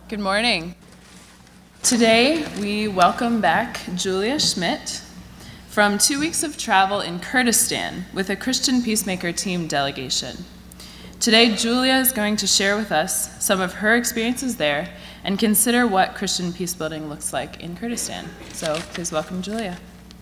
Good morning. Today, we welcome back Julia Schmidt from 2 weeks of travel in Kurdistan with a Christian Peacemaker team delegation. Today, Julia is going to share with us some of her experiences there and consider what Christian peacebuilding looks like in Kurdistan. So please welcome Julia.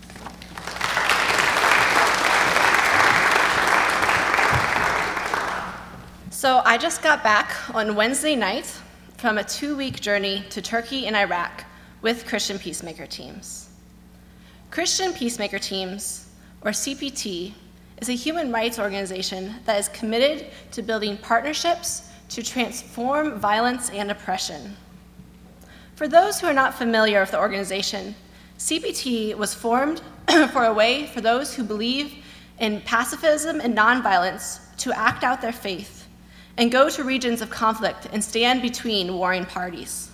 So I just got back on Wednesday night from a 2-week journey to Turkey and Iraq with Christian Peacemaker teams. Christian Peacemaker Teams, or CPT, is a human rights organization that is committed to building partnerships to transform violence and oppression. For those who are not familiar with the organization, CPT was formed for a way for those who believe in pacifism and nonviolence to act out their faith and go to regions of conflict and stand between warring parties.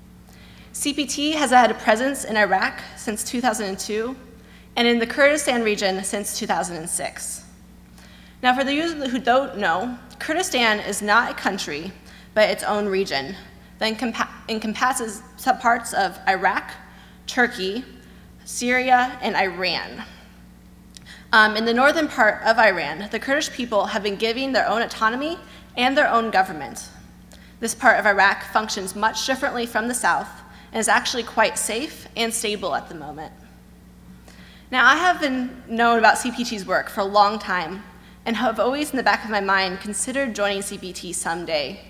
CPT has had a presence in Iraq since 2002 and in the Kurdistan region since 2006. Now, for those who don't know, Kurdistan is not a country, but its own region that encompasses subparts of Iraq, Turkey, Syria, and Iran. In the northern part of Iran, the Kurdish people have been given their own autonomy and their own government. This part of Iraq functions much differently from the south and is actually quite safe and stable at the moment. Now, I have been known about CPT's work for a long time and have always in the back of my mind considered joining CPT someday.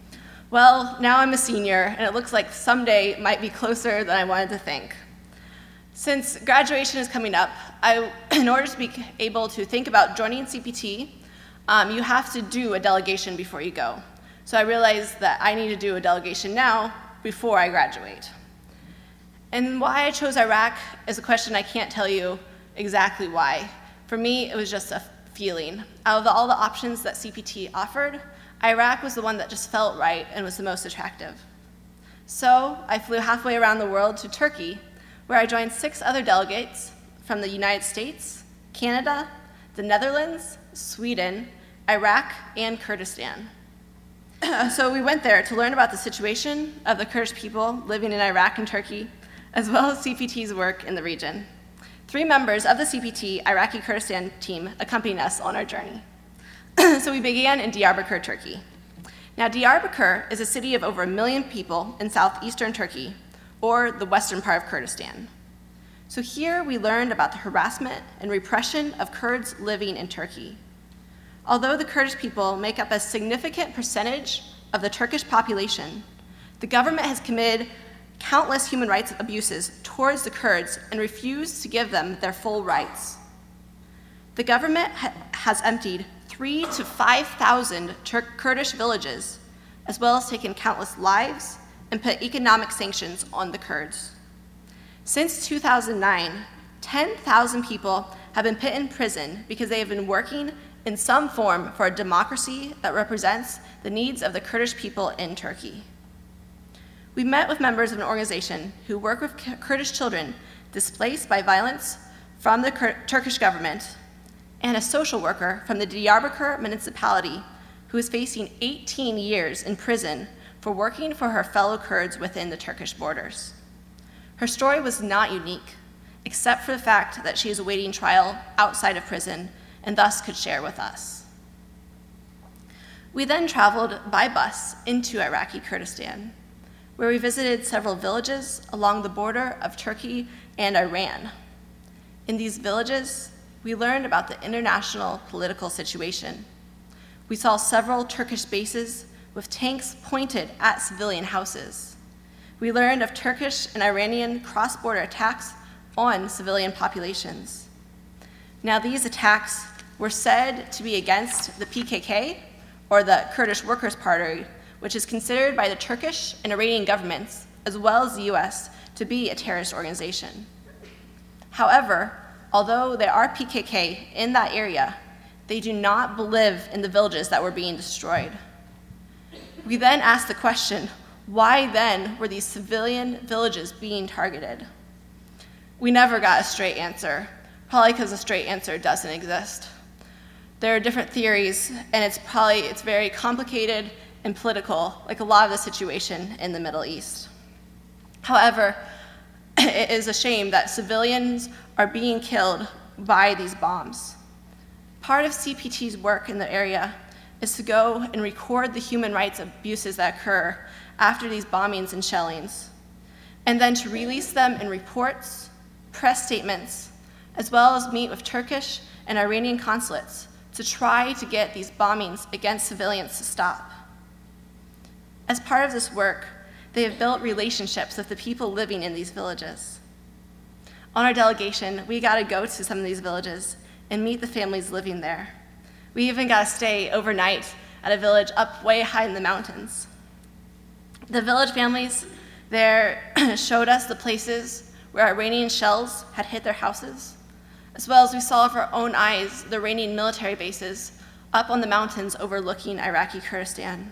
Well, now I'm a senior and it looks like someday might be closer than I wanted to think. Since graduation is coming up, in order to be able to think about joining CPT, you have to do a delegation before you go. So I realized that I need to do a delegation now before I graduate. And why I chose Iraq is a question I can't tell you exactly why. For me, it was just a feeling. Out of all the options that CPT offered, Iraq was the one that just felt right and was the most attractive. So I flew halfway around the world to Turkey, where I joined 6 other delegates from the United States, Canada, the Netherlands, Sweden, Iraq, and Kurdistan. So we went there to learn about the situation of the Kurdish people living in Iraq and Turkey, as well as CPT's work in the region. 3 members of the CPT Iraqi Kurdistan team accompanied us on our journey. So we began in Diyarbakir, Turkey. Now, Diyarbakir is a city of over 1 million people in southeastern Turkey, or the western part of Kurdistan. So here we learned about the harassment and repression of Kurds living in Turkey. Although the Kurdish people make up a significant percentage of the Turkish population, the government has committed countless human rights abuses towards the Kurds and refused to give them their full rights. The government has emptied 3,000 to 5,000 Kurdish villages, as well as taken countless lives and put economic sanctions on the Kurds. Since 2009, 10,000 people have been put in prison because they have been working in some form for a democracy that represents the needs of the Kurdish people in Turkey. We met with members of an organization who work with Kurdish children displaced by violence from the Turkish government, and a social worker from the Diyarbakir municipality who is facing 18 years in prison for working for her fellow Kurds within the Turkish borders. Her story was not unique, except for the fact that she is awaiting trial outside of prison and thus could share with us. We then traveled by bus into Iraqi Kurdistan, where we visited several villages along the border of Turkey and Iran. In these villages, we learned about the international political situation. We saw several Turkish bases with tanks pointed at civilian houses. We learned of Turkish and Iranian cross-border attacks on civilian populations. Now, these attacks were said to be against the PKK, or the Kurdish Workers' Party, which is considered by the Turkish and Iranian governments, as well as the US, to be a terrorist organization. However, although there are PKK in that area, they do not live in the villages that were being destroyed. We then asked the question, why then were these civilian villages being targeted? We never got a straight answer, probably because a straight answer doesn't exist. There are different theories, and it's very complicated and political, like a lot of the situation in the Middle East. However, it is a shame that civilians are being killed by these bombs. Part of CPT's work in the area is to go and record the human rights abuses that occur after these bombings and shellings, and then to release them in reports, press statements, as well as meet with Turkish and Iranian consulates to try to get these bombings against civilians to stop. As part of this work, they have built relationships with the people living in these villages. On our delegation, we got to go to some of these villages and meet the families living there. We even got to stay overnight at a village up way high in the mountains. The village families there showed us the places where Iranian shells had hit their houses, as well as we saw with our own eyes the Iranian military bases up on the mountains overlooking Iraqi Kurdistan.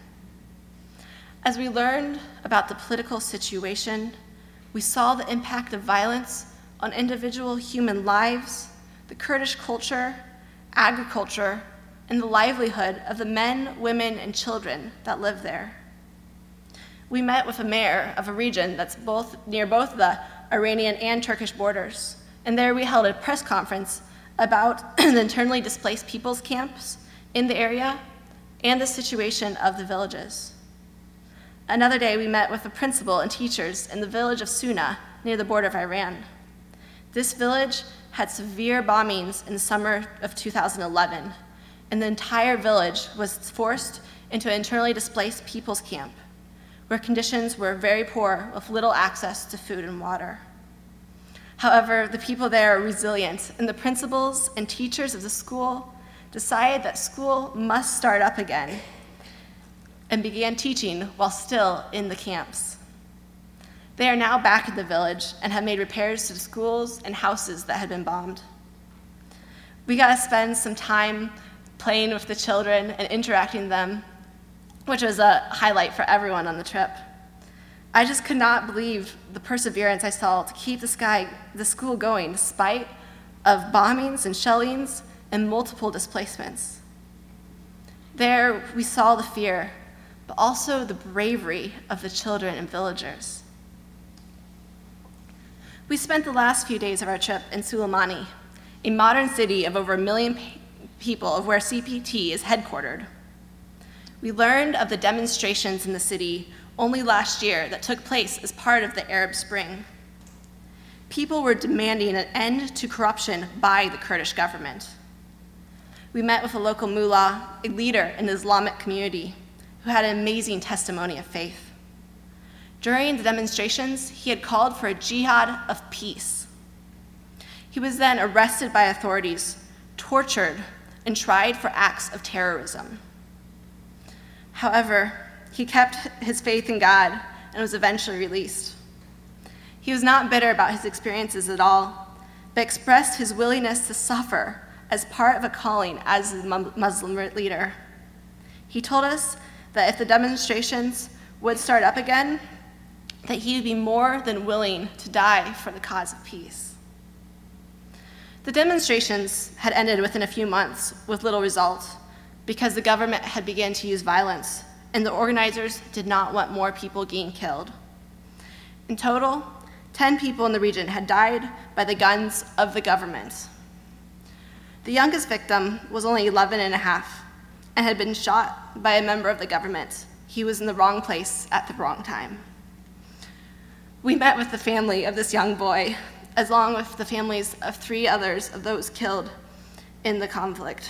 As we learned about the political situation, we saw the impact of violence on individual human lives, the Kurdish culture, agriculture, and the livelihood of the men, women, and children that live there. We met with a mayor of a region that's near both the Iranian and Turkish borders, and there we held a press conference about the internally displaced people's camps in the area and the situation of the villages. Another day, we met with the principal and teachers in the village of Suna, near the border of Iran. This village had severe bombings in the summer of 2011, and the entire village was forced into an internally displaced people's camp, where conditions were very poor with little access to food and water. However, the people there are resilient, and the principals and teachers of the school decided that school must start up again and began teaching while still in the camps. They are now back in the village and have made repairs to the schools and houses that had been bombed. We got to spend some time playing with the children and interacting with them, which was a highlight for everyone on the trip. I just could not believe the perseverance I saw to keep the school going despite of bombings and shellings and multiple displacements. There we saw the fear, but also the bravery of the children and villagers. We spent the last few days of our trip in Suleimani, a modern city of over 1 million people of where CPT is headquartered. We learned of the demonstrations in the city only last year that took place as part of the Arab Spring. People were demanding an end to corruption by the Kurdish government. We met with a local mullah, a leader in the Islamic community, who had an amazing testimony of faith. During the demonstrations, he had called for a jihad of peace. He was then arrested by authorities, tortured, and tried for acts of terrorism. However, he kept his faith in God and was eventually released. He was not bitter about his experiences at all, but expressed his willingness to suffer as part of a calling as a Muslim leader. He told us that if the demonstrations would start up again, that he would be more than willing to die for the cause of peace. The demonstrations had ended within a few months with little result because the government had begun to use violence, and the organizers did not want more people getting killed. In total, 10 people in the region had died by the guns of the government. The youngest victim was only 11 and a half and had been shot by a member of the government. He was in the wrong place at the wrong time. We met with the family of this young boy, along with the families of 3 others of those killed in the conflict.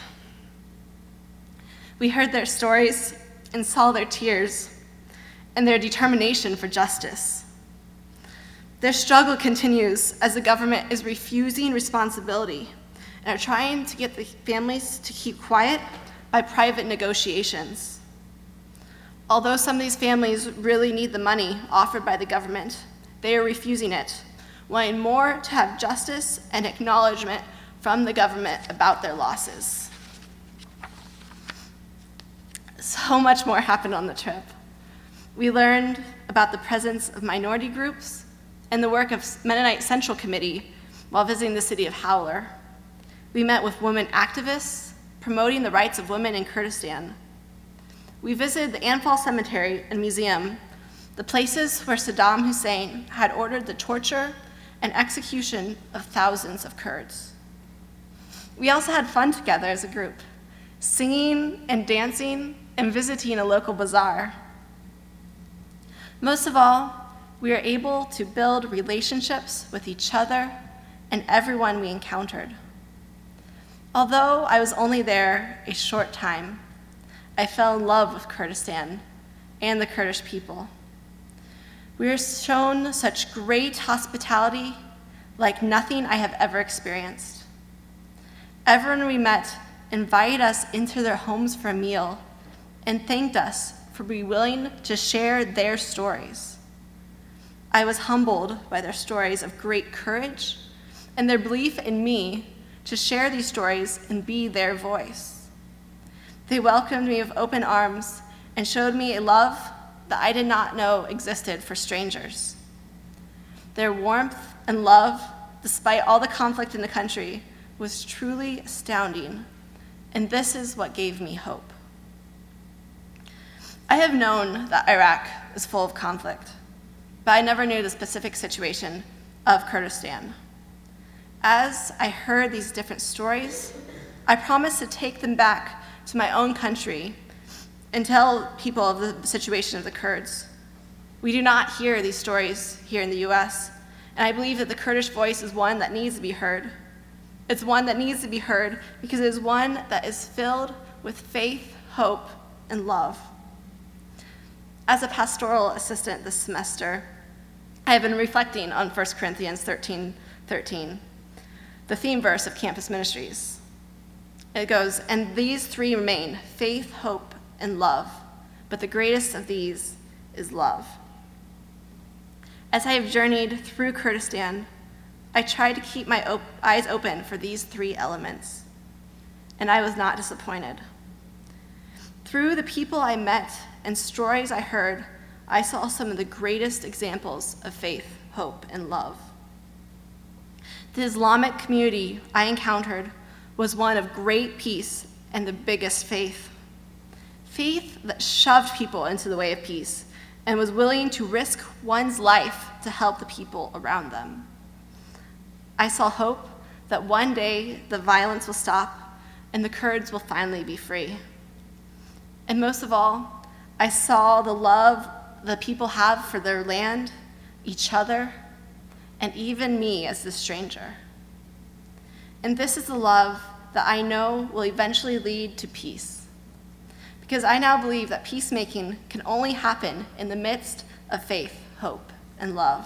We heard their stories and saw their tears and their determination for justice. Their struggle continues as the government is refusing responsibility and are trying to get the families to keep quiet by private negotiations. Although some of these families really need the money offered by the government, they are refusing it, wanting more to have justice and acknowledgement from the government about their losses. So much more happened on the trip. We learned about the presence of minority groups and the work of Mennonite Central Committee while visiting the city of Howler. We met with women activists promoting the rights of women in Kurdistan. we visited the Anfal Cemetery and Museum, the places where Saddam Hussein had ordered the torture and execution of thousands of Kurds. We also had fun together as a group, singing and dancing and visiting a local bazaar. Most of all, we were able to build relationships with each other and everyone we encountered. Although I was only there a short time, I fell in love with Kurdistan and the Kurdish people. We were shown such great hospitality like nothing I have ever experienced. Everyone we met invited us into their homes for a meal and thanked us for being willing to share their stories. I was humbled by their stories of great courage and their belief in me to share these stories and be their voice. They welcomed me with open arms and showed me a love that I did not know existed for strangers. Their warmth and love, despite all the conflict in the country, was truly astounding, and this is what gave me hope. I have known that Iraq is full of conflict, but I never knew the specific situation of Kurdistan. As I heard these different stories, I promised to take them back to my own country and tell people of the situation of the Kurds. We do not hear these stories here in the US, and I believe that the Kurdish voice is one that needs to be heard. It's one that needs to be heard because it is one that is filled with faith, hope, and love. As a pastoral assistant this semester, I have been reflecting on 1 Corinthians 13:13, the theme verse of campus ministries. It goes, "And these three remain, faith, hope, and love, but the greatest of these is love." As I have journeyed through Kurdistan, I tried to keep my eyes open for these three elements, and I was not disappointed. Through the people I met and stories I heard, I saw some of the greatest examples of faith, hope, and love. The Islamic community I encountered was one of great peace and the biggest faith. Faith that shoved people into the way of peace and was willing to risk one's life to help the people around them. I saw hope that one day the violence will stop and the Kurds will finally be free. And most of all, I saw the love the people have for their land, each other, and even me as the stranger. And this is the love that I know will eventually lead to peace. Because I now believe that peacemaking can only happen in the midst of faith, hope, and love.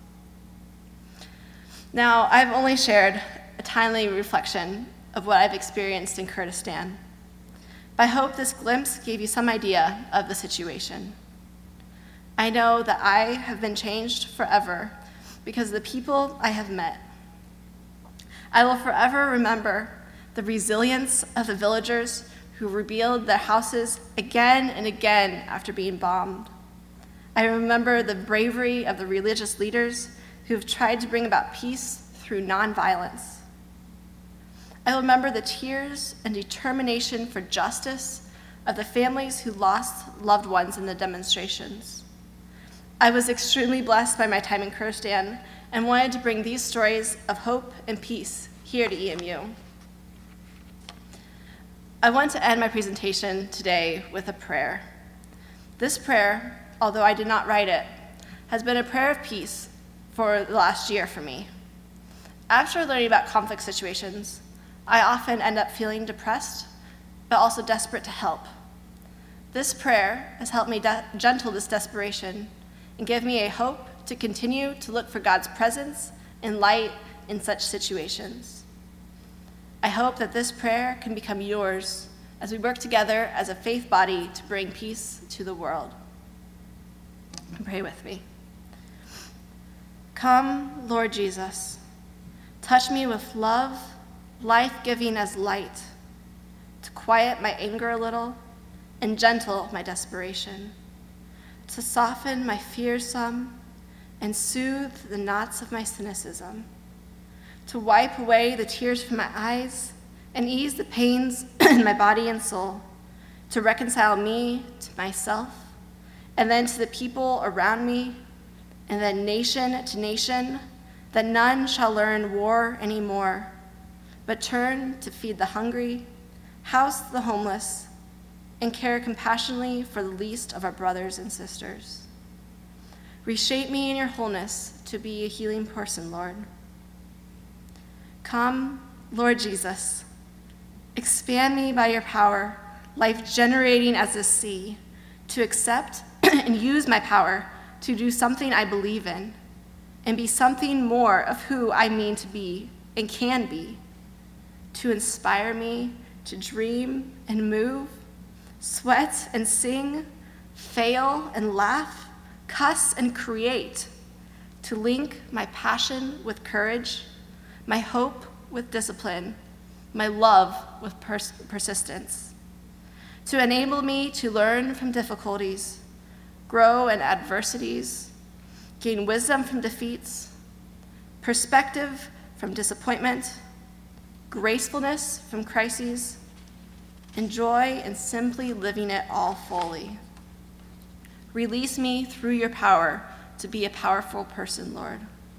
Now, I've only shared a timely reflection of what I've experienced in Kurdistan. But I hope this glimpse gave you some idea of the situation. I know that I have been changed forever because of the people I have met. I will forever remember the resilience of the villagers who rebuilt their houses again and again after being bombed. I remember the bravery of the religious leaders who have tried to bring about peace through nonviolence. I will remember the tears and determination for justice of the families who lost loved ones in the demonstrations. I was extremely blessed by my time in Kurdistan and wanted to bring these stories of hope and peace here to EMU. I want to end my presentation today with a prayer. This prayer, although I did not write it, has been a prayer of peace for the last year for me. After learning about conflict situations, I often end up feeling depressed, but also desperate to help. This prayer has helped me gentle this desperation and give me a hope to continue to look for God's presence and light in such situations. I hope that this prayer can become yours as we work together as a faith body to bring peace to the world. Pray with me. Come, Lord Jesus, touch me with love, life-giving as light, to quiet my anger a little and gentle my desperation, to soften my fears some and soothe the knots of my cynicism, to wipe away the tears from my eyes and ease the pains in my body and soul, to reconcile me to myself, and then to the people around me, and then nation to nation, that none shall learn war anymore, but turn to feed the hungry, house the homeless, and care compassionately for the least of our brothers and sisters. Reshape me in your wholeness to be a healing person, Lord. Come, Lord Jesus, expand me by your power, life-generating as the sea, to accept and use my power to do something I believe in and be something more of who I mean to be and can be, to inspire me to dream and move, sweat and sing, fail and laugh, cuss and create, to link my passion with courage, my hope with discipline, my love with persistence, to enable me to learn from difficulties, grow in adversities, gain wisdom from defeats, perspective from disappointment, gracefulness from crises, and joy in simply living it all fully. Release me through your power to be a powerful person, Lord.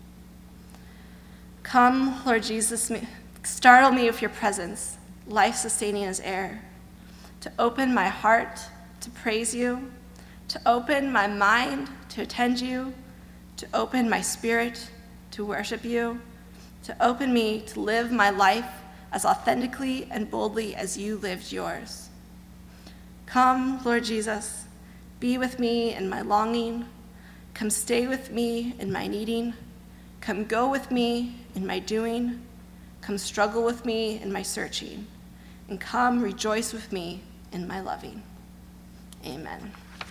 Come, Lord Jesus, startle me with your presence, life-sustaining as air, to open my heart to praise you, to open my mind to attend you, to open my spirit to worship you, to open me to live my life as authentically and boldly as you lived yours. Come, Lord Jesus, be with me in my longing. Come stay with me in my needing. Come go with me in my doing. Come struggle with me in my searching. And come rejoice with me in my loving. Amen.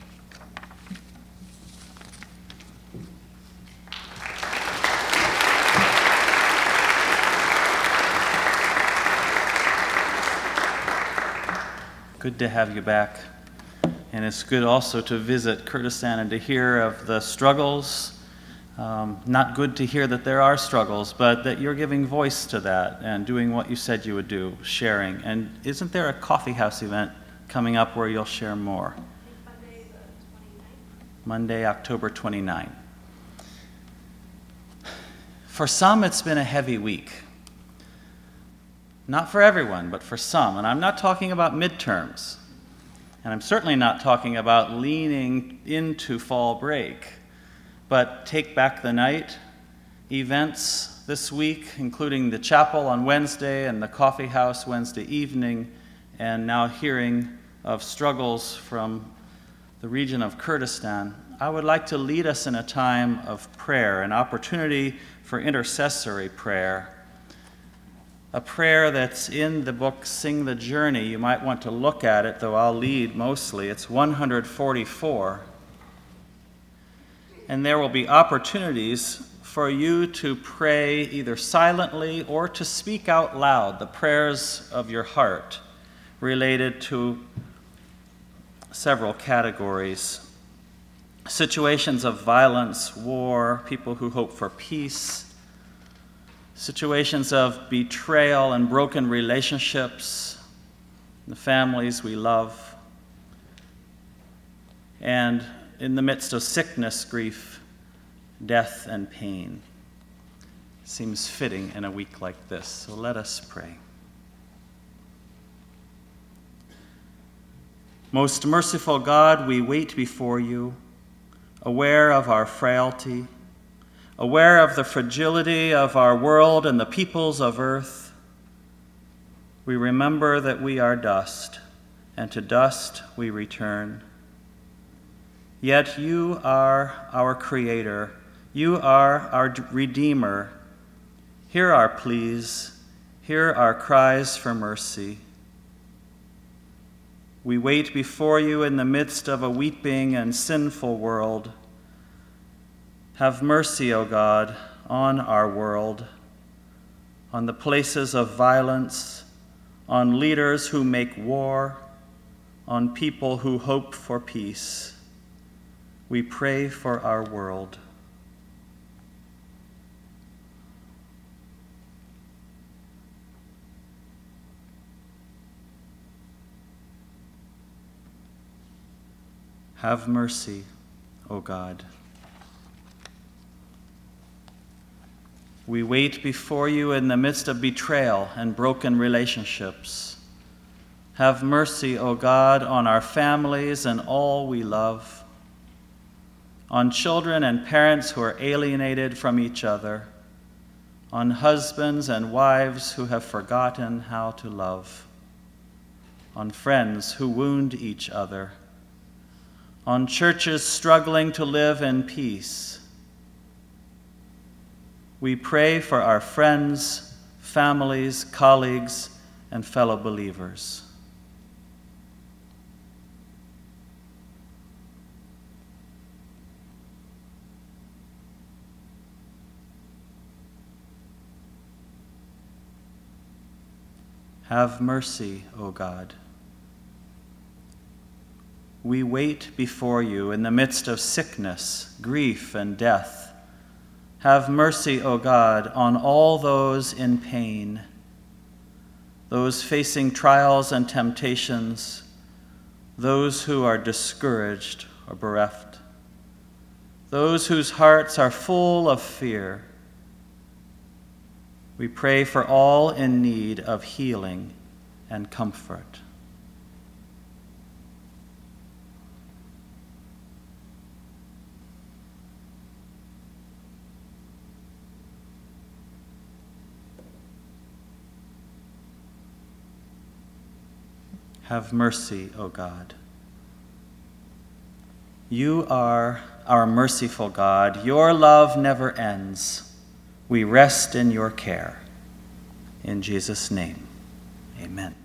Good to have you back. And it's good also to visit Kurdistan and to hear of the struggles. Not good to hear that there are struggles, but that you're giving voice to that and doing what you said you would do, sharing. And isn't there a coffee house event coming up where you'll share more? Monday, the 29th. Monday, October 29th. For some, it's been a heavy week. Not for everyone, but for some. And I'm not talking about midterms. And I'm certainly not talking about leaning into fall break. But Take Back the Night events this week, including the chapel on Wednesday and the coffee house Wednesday evening, and now hearing of struggles from the region of Kurdistan, I would like to lead us in a time of prayer, an opportunity for intercessory prayer. A prayer that's in the book Sing the Journey. You might want to look at it, though I'll lead mostly. It's 144. And there will be opportunities for you to pray either silently or to speak out loud the prayers of your heart related to several categories. Situations of violence, war, people who hope for peace, situations of betrayal and broken relationships, the families we love, and in the midst of sickness, grief, death, and pain. Seems fitting in a week like this, so let us pray. Most merciful God, we wait before you, aware of our frailty, aware of the fragility of our world and the peoples of earth. We remember that we are dust, and to dust we return. Yet you are our Creator. You are our Redeemer. Hear our pleas. Hear our cries for mercy. We wait before you in the midst of a weeping and sinful world. Have mercy, O God, on our world, on the places of violence, on leaders who make war, on people who hope for peace. We pray for our world. Have mercy, O God. We wait before you in the midst of betrayal and broken relationships. Have mercy, O God, on our families and all we love, on children and parents who are alienated from each other, on husbands and wives who have forgotten how to love, on friends who wound each other, on churches struggling to live in peace. We pray for our friends, families, colleagues, and fellow believers. Have mercy, O God. We wait before you in the midst of sickness, grief, and death. Have mercy, O God, on all those in pain, those facing trials and temptations, those who are discouraged or bereft, those whose hearts are full of fear. We pray for all in need of healing and comfort. Have mercy, O God. You are our merciful God. Your love never ends. We rest in your care. In Jesus' name, amen.